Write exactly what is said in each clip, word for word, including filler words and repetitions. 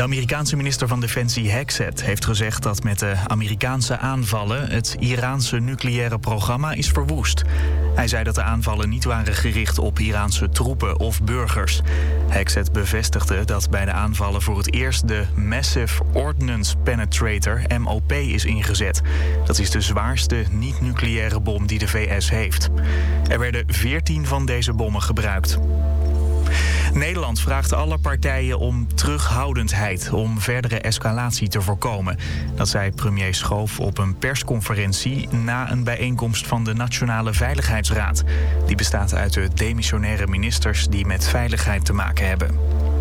De Amerikaanse minister van Defensie Hexet heeft gezegd dat met de Amerikaanse aanvallen het Iraanse nucleaire programma is verwoest. Hij zei dat de aanvallen niet waren gericht op Iraanse troepen of burgers. Hexet bevestigde dat bij de aanvallen voor het eerst de Massive Ordnance Penetrator, M O P, is ingezet. Dat is de zwaarste niet-nucleaire bom die de V S heeft. Er werden veertien van deze bommen gebruikt. Nederland vraagt alle partijen om terughoudendheid om verdere escalatie te voorkomen. Dat zei premier Schoof op een persconferentie na een bijeenkomst van de Nationale Veiligheidsraad. Die bestaat uit de demissionaire ministers die met veiligheid te maken hebben.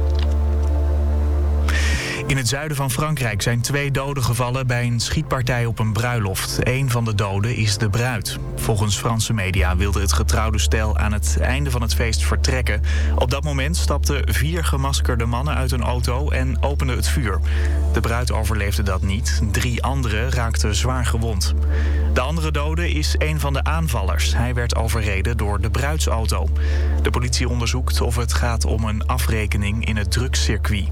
In het zuiden van Frankrijk zijn twee doden gevallen bij een schietpartij op een bruiloft. Eén van de doden is de bruid. Volgens Franse media wilde het getrouwde stel aan het einde van het feest vertrekken. Op dat moment stapten vier gemaskerde mannen uit een auto en openden het vuur. De bruid overleefde dat niet. Drie anderen raakten zwaar gewond. De andere dode is een van de aanvallers. Hij werd overreden door de bruidsauto. De politie onderzoekt of het gaat om een afrekening in het drugscircuit.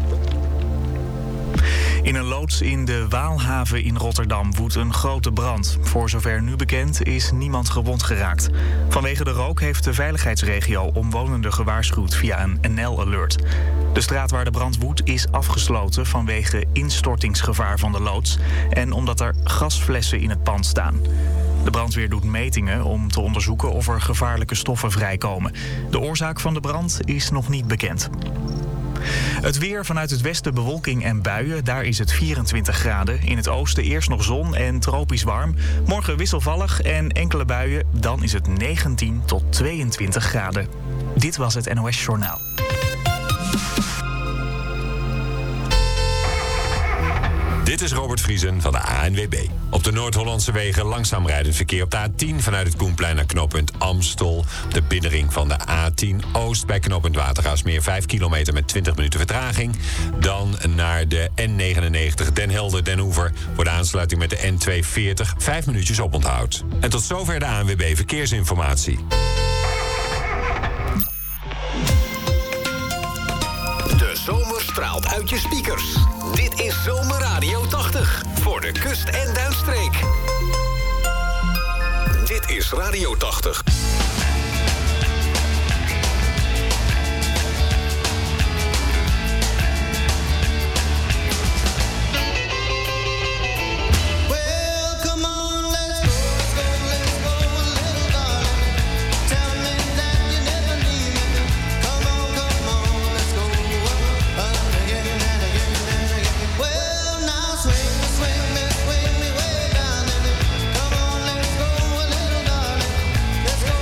In een loods in de Waalhaven in Rotterdam woedt een grote brand. Voor zover nu bekend is niemand gewond geraakt. Vanwege de rook heeft de veiligheidsregio omwonenden gewaarschuwd via een N L-alert. De straat waar de brand woedt is afgesloten vanwege instortingsgevaar van de loods en omdat er gasflessen in het pand staan. De brandweer doet metingen om te onderzoeken of er gevaarlijke stoffen vrijkomen. De oorzaak van de brand is nog niet bekend. Het weer: vanuit het westen bewolking en buien. Daar is het vierentwintig graden. In het oosten eerst nog zon en tropisch warm. Morgen wisselvallig en enkele buien. Dan is het negentien tot tweeëntwintig graden. Dit was het N O S Journaal. Dit is Robert Vriesen van de A N W B. Op de Noord-Hollandse wegen langzaam rijdend verkeer op de A tien... vanuit het Koenplein naar knooppunt Amstel. De binnenring van de A tien Oost bij knooppunt Watergaasmeer. vijf kilometer met twintig minuten vertraging. Dan naar de N negenennegentig Den Helder-Den Hoever... voor de aansluiting met de N tweehonderdveertig. Vijf minuutjes oponthoud. En tot zover de A N W B Verkeersinformatie. De zomer straalt uit je speakers. Dit is Zomerradio tachtig. Voor de kust- en duinstreek. Dit is Radio tachtig. Let's go.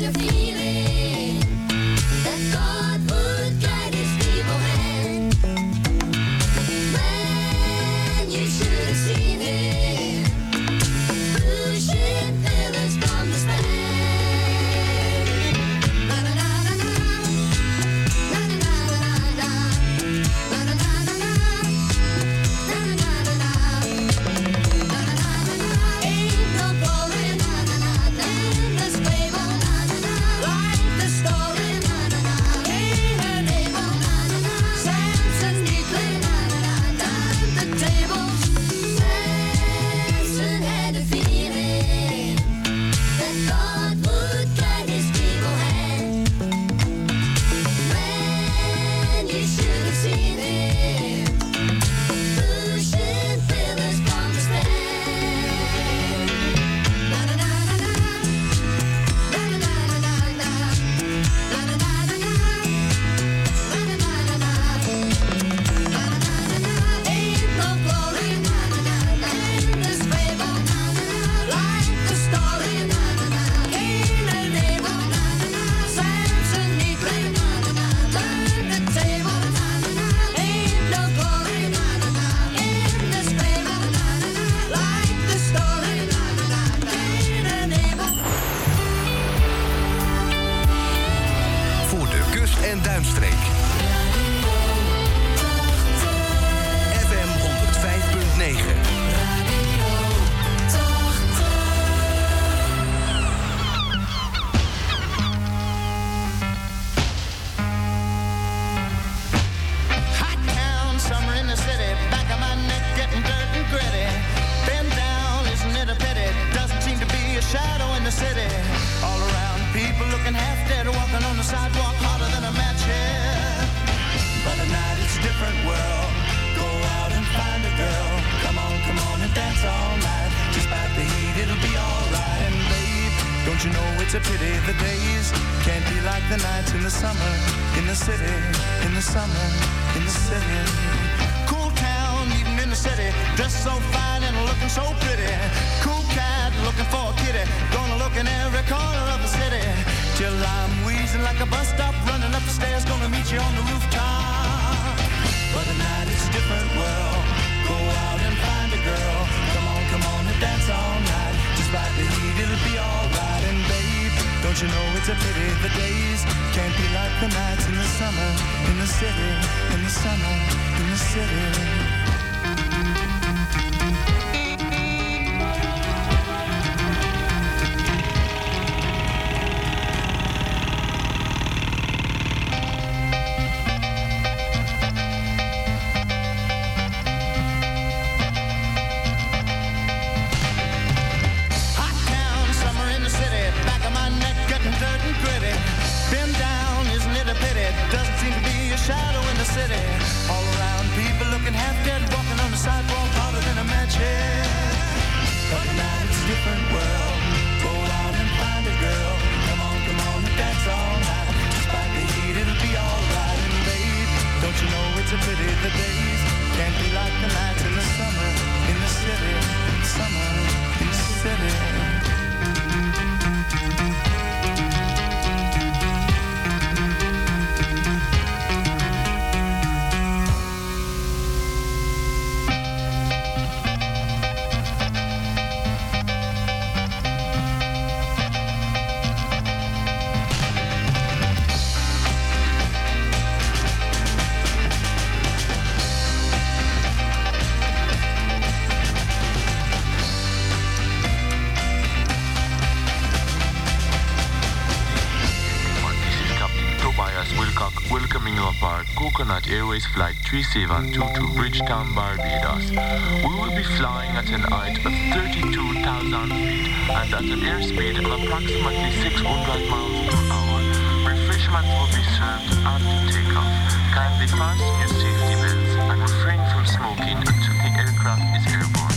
Airways Flight three seven two to Bridgetown, Barbados. We will be flying at an height of thirty-two thousand feet and at an airspeed of approximately six hundred miles per hour. Refreshments will be served after takeoff. Kindly fasten your safety belts and refrain from smoking until the aircraft is airborne.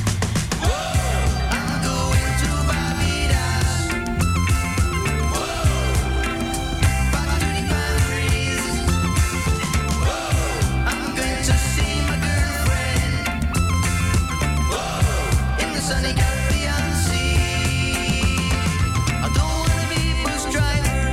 Sunny Caribbean Sea. I don't wanna be bus driver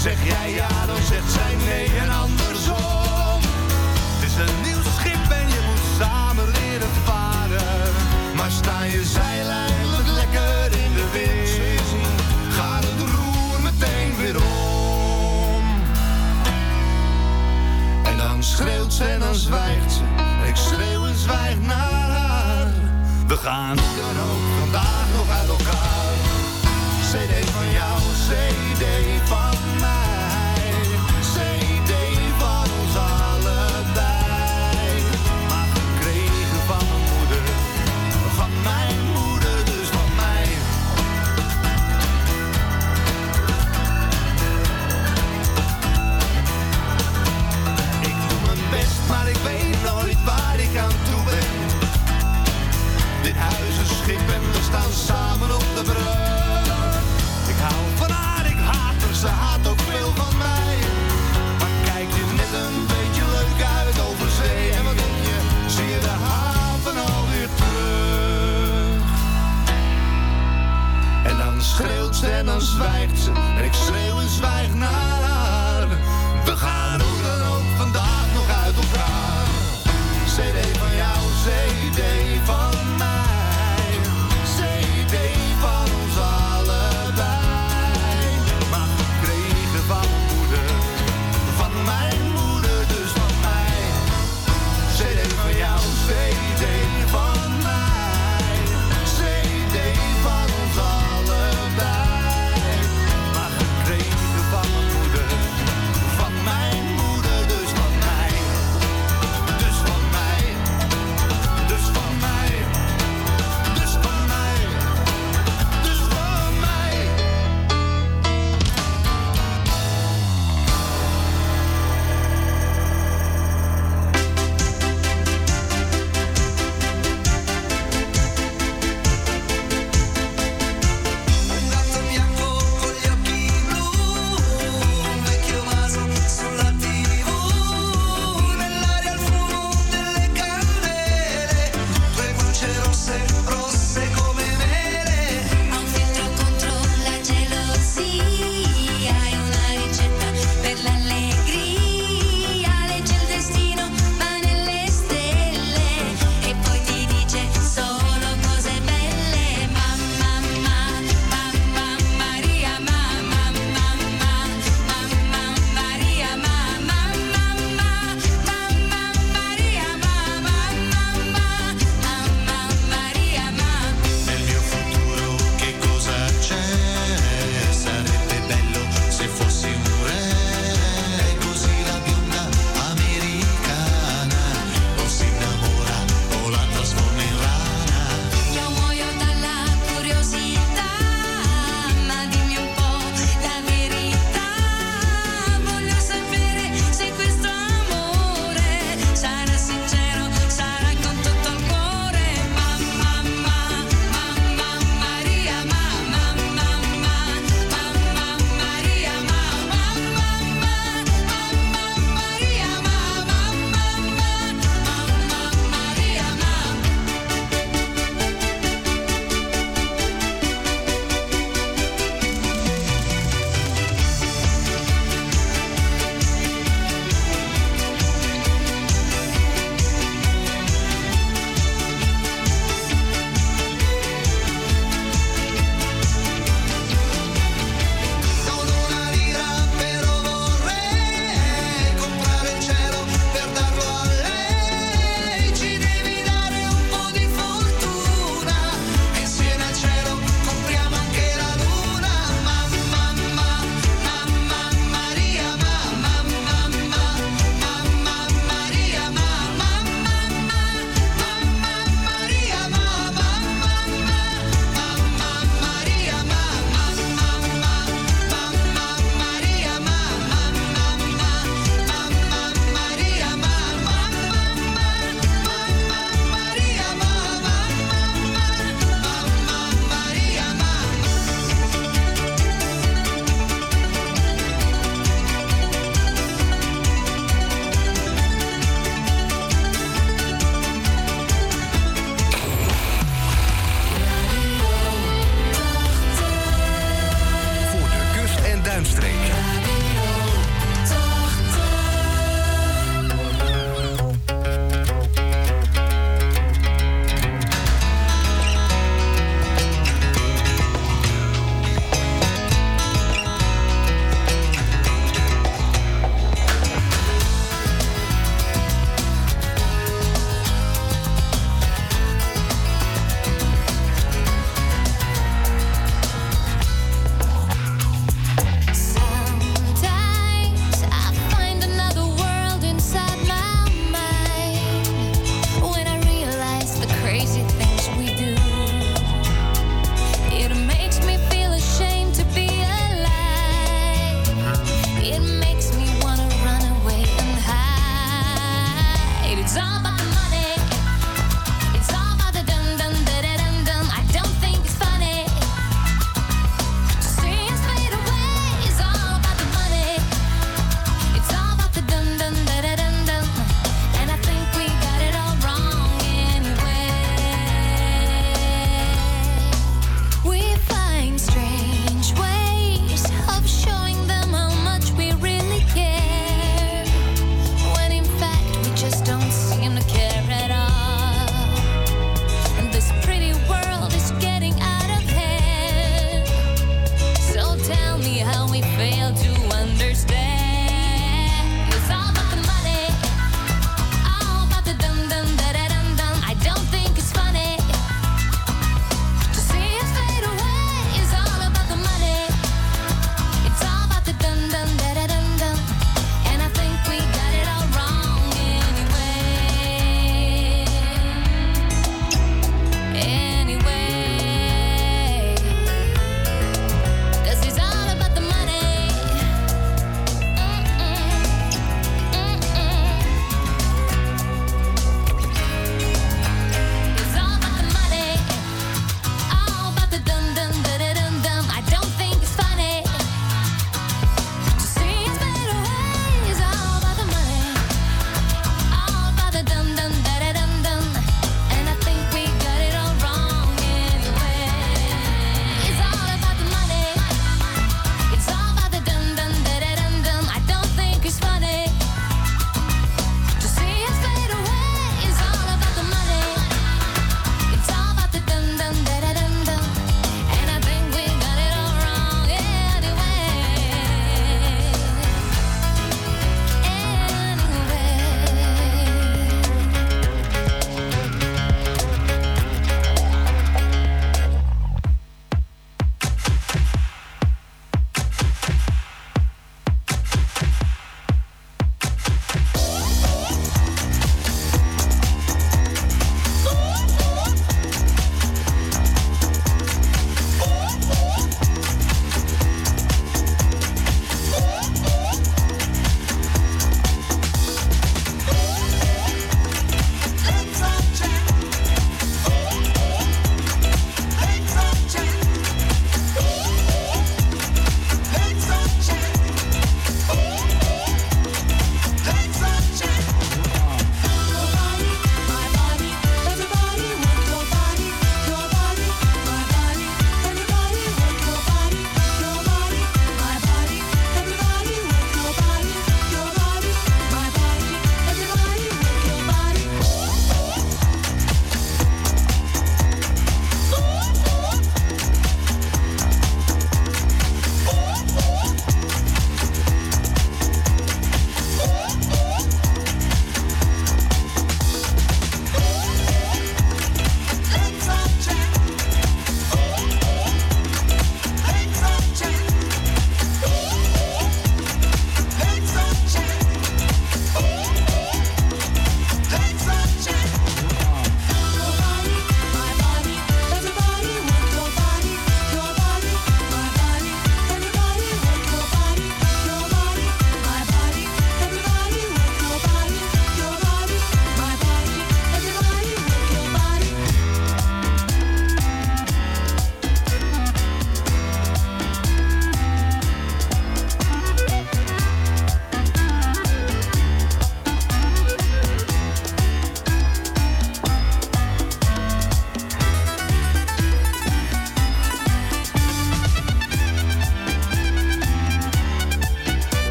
Zeg jij ja, dan zegt zij nee en andersom. Het is een nieuw schip en je moet samen leren varen. Maar sta je zeil eindelijk lekker in de wind, gaat het roer meteen weer om. En dan schreeuwt ze en dan zwijgt ze. Ik schreeuw en zwijg naar haar. We gaan dan ook vandaag nog uit elkaar. C D van jou, C D van mij. C D van ons allebei. Maar gekregen van mijn moeder. Van mijn moeder, dus van mij. Ik doe mijn best, maar ik weet nooit waar ik aan toe ben. Dit huis is schip en we staan samen op de brug. Ik hou van haar, ik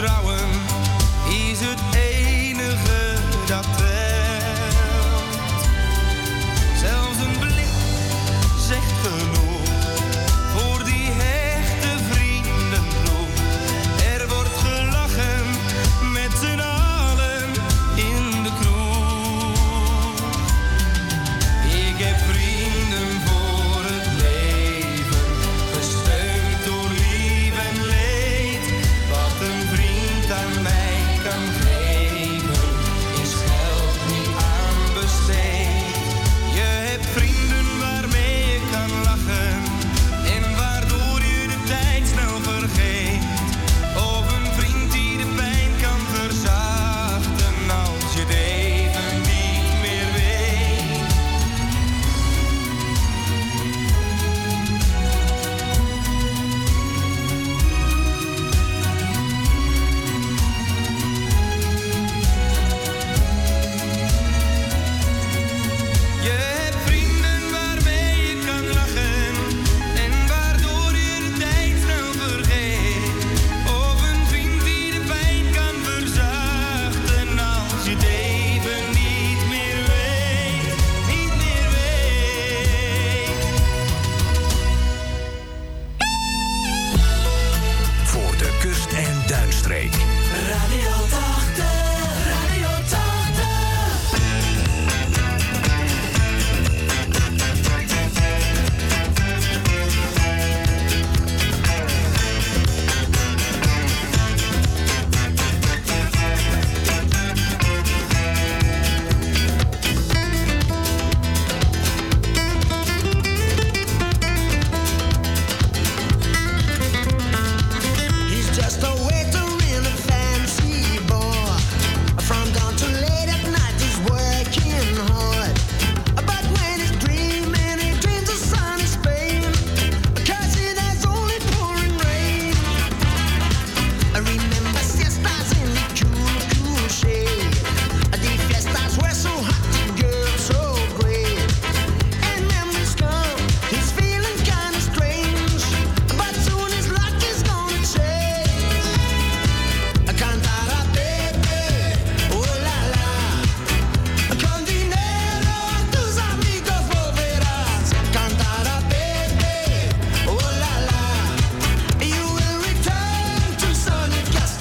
vertrouwen is het enige dat telt. Zelfs een blik zegt genoeg voor die hechte vriendenploeg. Er wordt gelachen met z'n allen in de kroeg. Ik heb vrienden voor het leven, gesteund door lief en leed. Wat een vriend aan mij kan geven, is geld niet aan besteed. Je hebt vrienden waarmee je kan lachen en waardoor je de tijd snel vergeet. Of een vriend die de pijn kan verzachten als je het even niet meer weet. Je hebt vrienden waarmee je kan lachen en waardoor je de tijd snel vergeet. Of een vriend die de pijn kan verzachten als je het even niet meer weet, niet meer weet. Voor de kust- en duinstreek. Radio tachtig, Radio tachtig. He's just a waiter in a fancy bar. From dawn to late at night he's working hard. But when he's dreaming, he dreams of sunny Spain. Cause it has only pouring rain. I remember siestas in the cool, cool shade. The fiestas were so hot, the girls so great. And memories come, he's feeling kinda strange. But soon his luck is gonna change. Cantar a baby, oh la la. Con dinero tus amigos volverás. Cantar a baby, oh la la. You will return to sunny Castilla.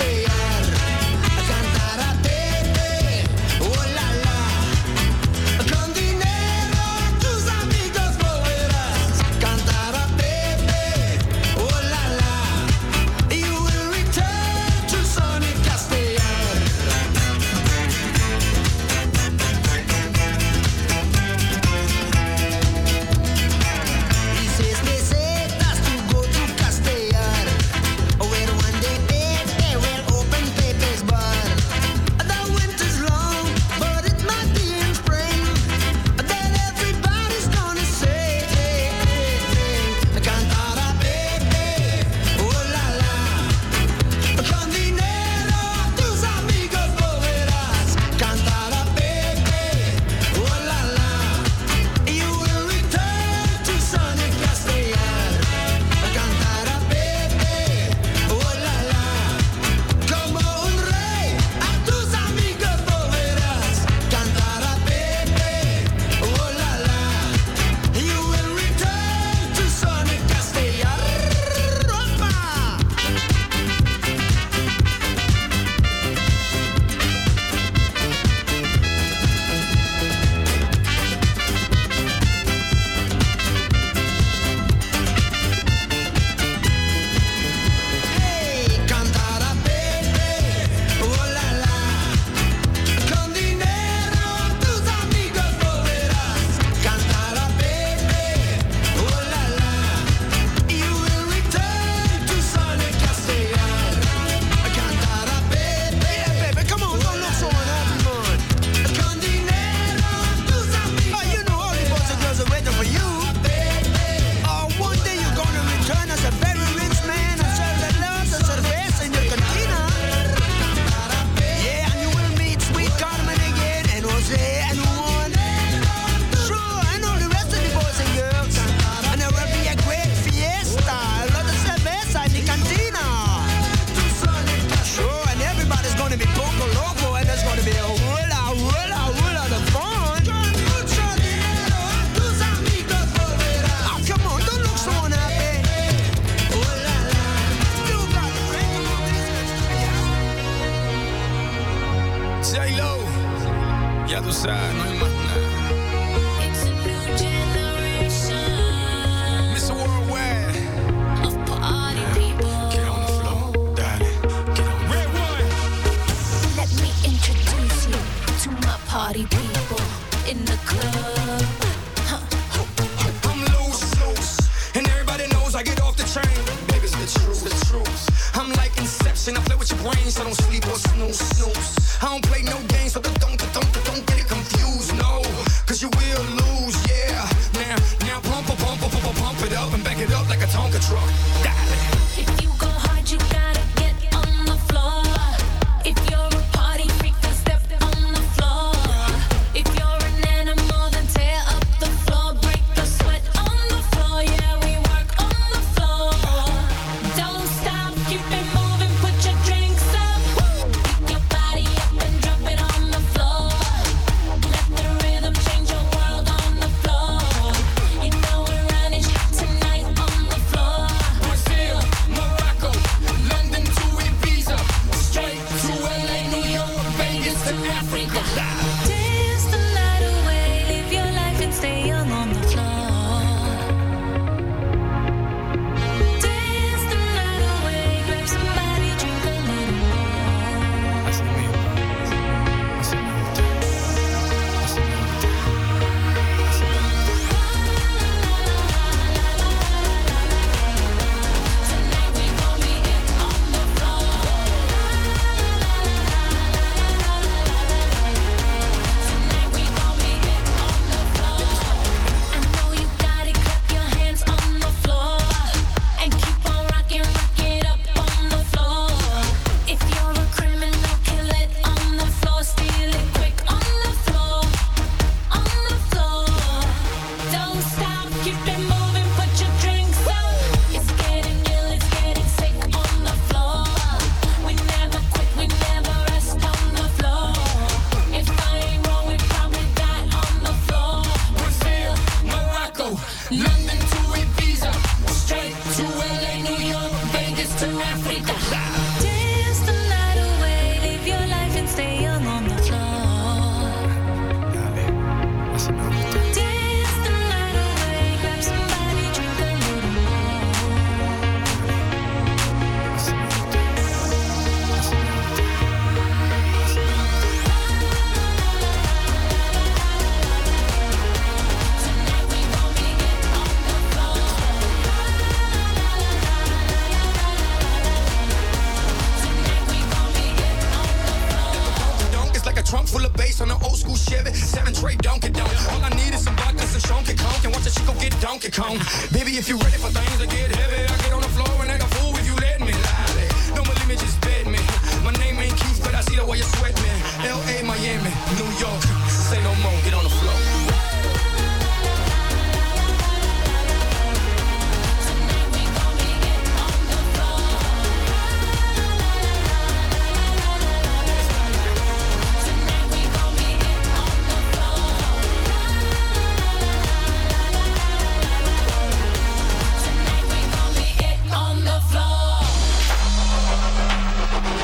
J-Lo, ya tú sabes, no hay más nada. It's a new generation. mister Worldwide. Of party people. Get on the floor, darling. Get on the Red one. Let me introduce you to my party people in the club. I'm loose, loose, and everybody knows I get off the train. Baby, it's the truth, the truth. I'm like Inception, I play with your brains, I don't sleep or snooze, snooze. I don't play no games, so don't, don't, don't, don't get it confused, no. Cause you will lose, yeah. Now, now pump, pump, pump, pump, pump, pump it up and back it up like a Tonka truck. Darling. If you go hard, you gotta get on the floor. If you're a party freak, then step on the floor. If you're an animal, then tear up the floor. Break the sweat on the floor, yeah, we work on the floor. Don't stop, keep it moving, put your drinks up. Pick your body up and drop it on the floor. Let the rhythm change your world on the floor. You know we're running tonight on the floor. Brazil, Morocco, London to Ibiza, straight to L A, New York, Vegas to Africa. Dance the night away, live your life and stay young on the floor. Dance the night away, grab somebody, drink a little more. Así mismo, así me gusta, así me gusta, así me gusta. Tonight we gon' be it on the floor. Tonight we gon' be it on the floor. I know you got it, clap your hands on the floor. And keep on rocking, rock it up on the floor. If you're a criminal, kill it on the floor. Steal it quick on the floor. On the floor. Don't stop, keep it moving, put your drinks up. It's getting ill, it's getting sick on the floor. We never quit, we never rest on the floor. If I ain't wrong, we probably die on the floor. Brazil, Morocco, London to Ibiza, straight to L A, New York, Vegas to Africa. Dance the night away, live your life and stay young on the floor. Dale, así me gusta. Dance the night away, grab somebody, drink a little more. Así me gusta, así me gusta, así me gusta. Tonight we gon' be it on the floor. Tonight we gon' be it on the floor. Donk is like a trunk full of bass on an old school Chevy. Seven tray Donkey Donk. All I need is some vodka, some Donkey Kong. And watch a chico get Donkey Kong. Baby, if you ready for things to get heavy, I get on the floor and act a fool if you let me. Lie. Don't believe me, just bet me. My name ain't Keith, but I see the way you sweat me. L A, Miami, New York. Say no more, get on the floor. Tonight we gon' be it on the floor. Tonight we gon' be it on the floor. Tonight we gon' be it on the floor.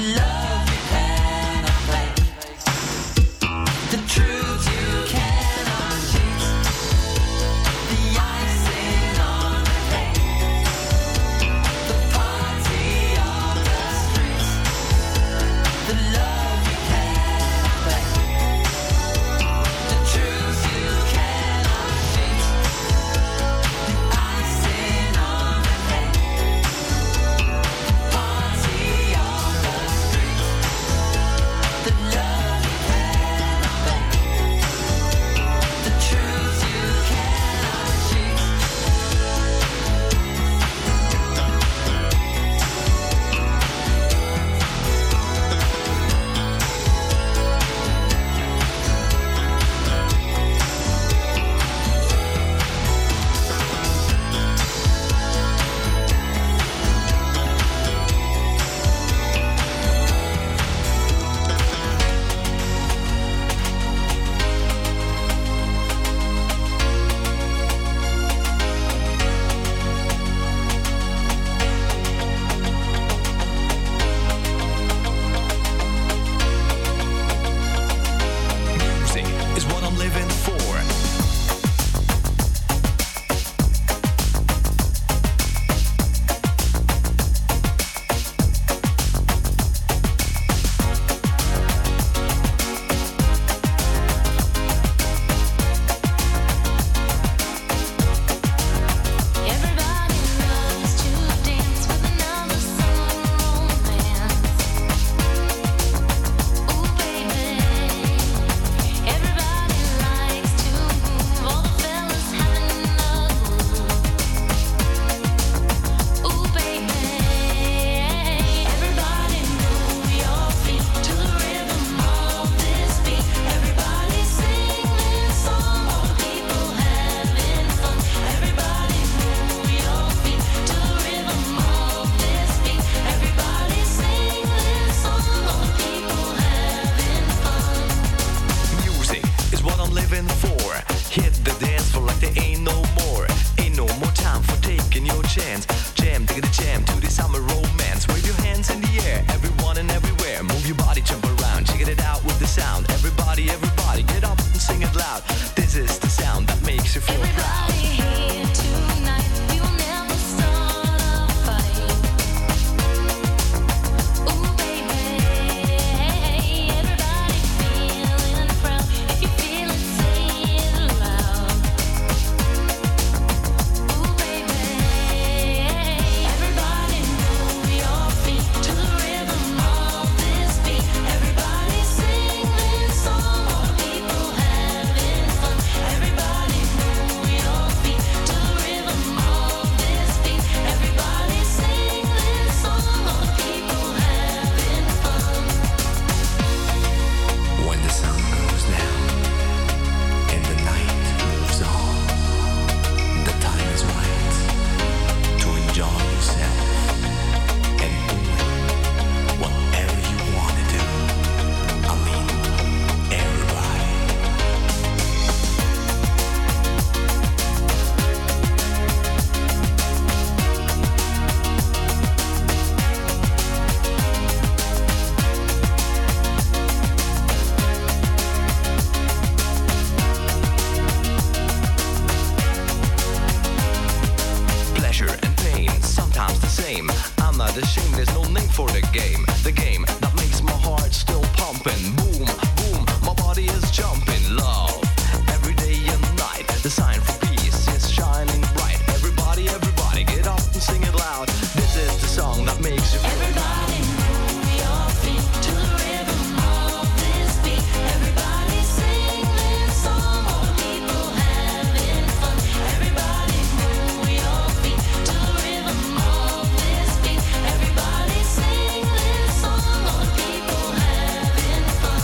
Everybody sing this song, all the people having fun.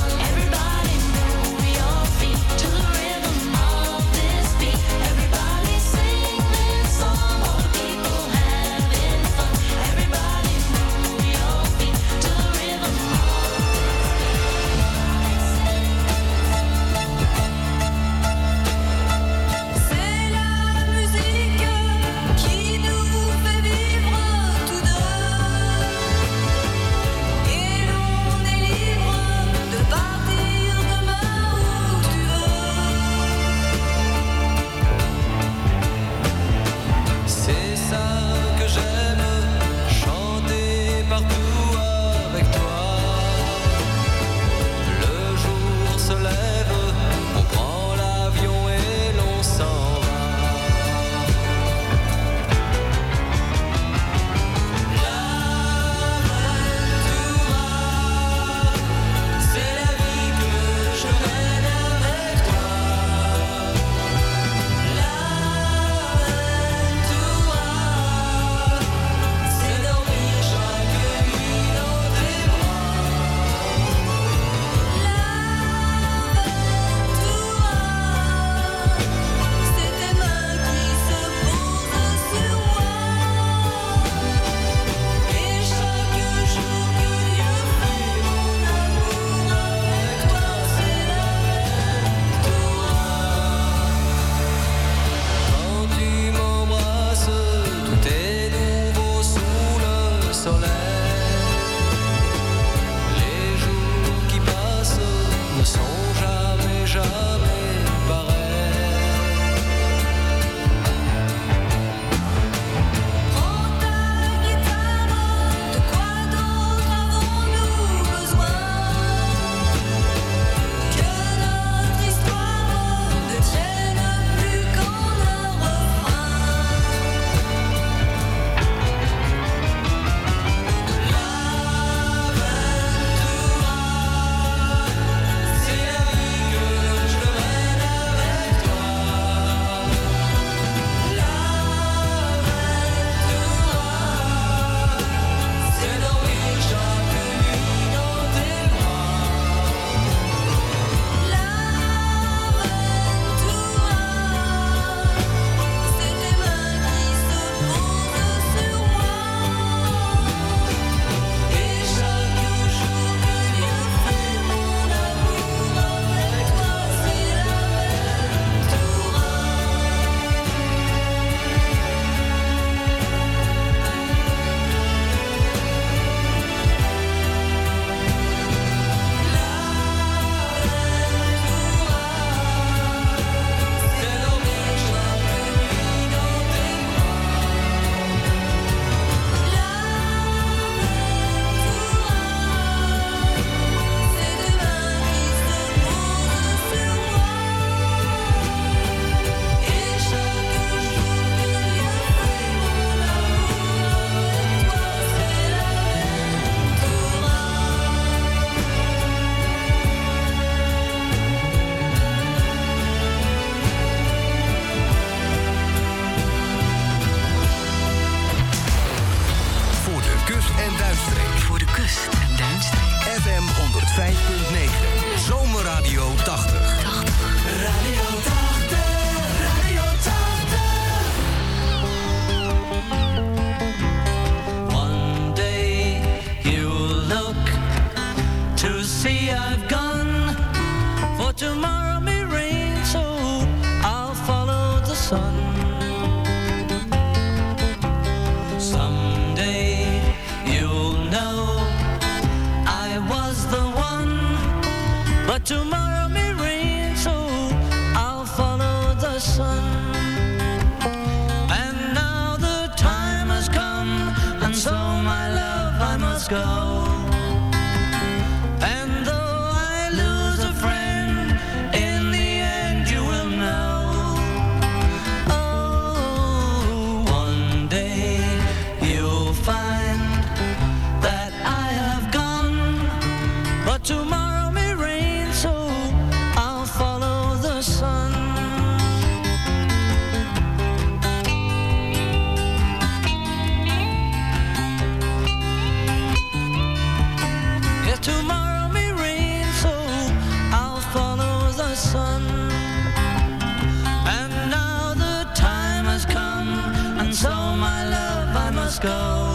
Radio tachtig. Radio tachtig, Radio tachtig. One day you'll look to see I've gone, for tomorrow may rain, so I'll follow the sun. Someday you'll know I was the one, but tomorrow may rain, so I'll follow the sun. And now the time has come, and so my love I must go. And though I lose a friend, in the end you will know. Oh, one day you'll find that I have gone, but tomorrow may rain, so I'll follow the sun. Yeah, tomorrow may rain, so I'll follow the sun. And now the time has come, and so my love I must go.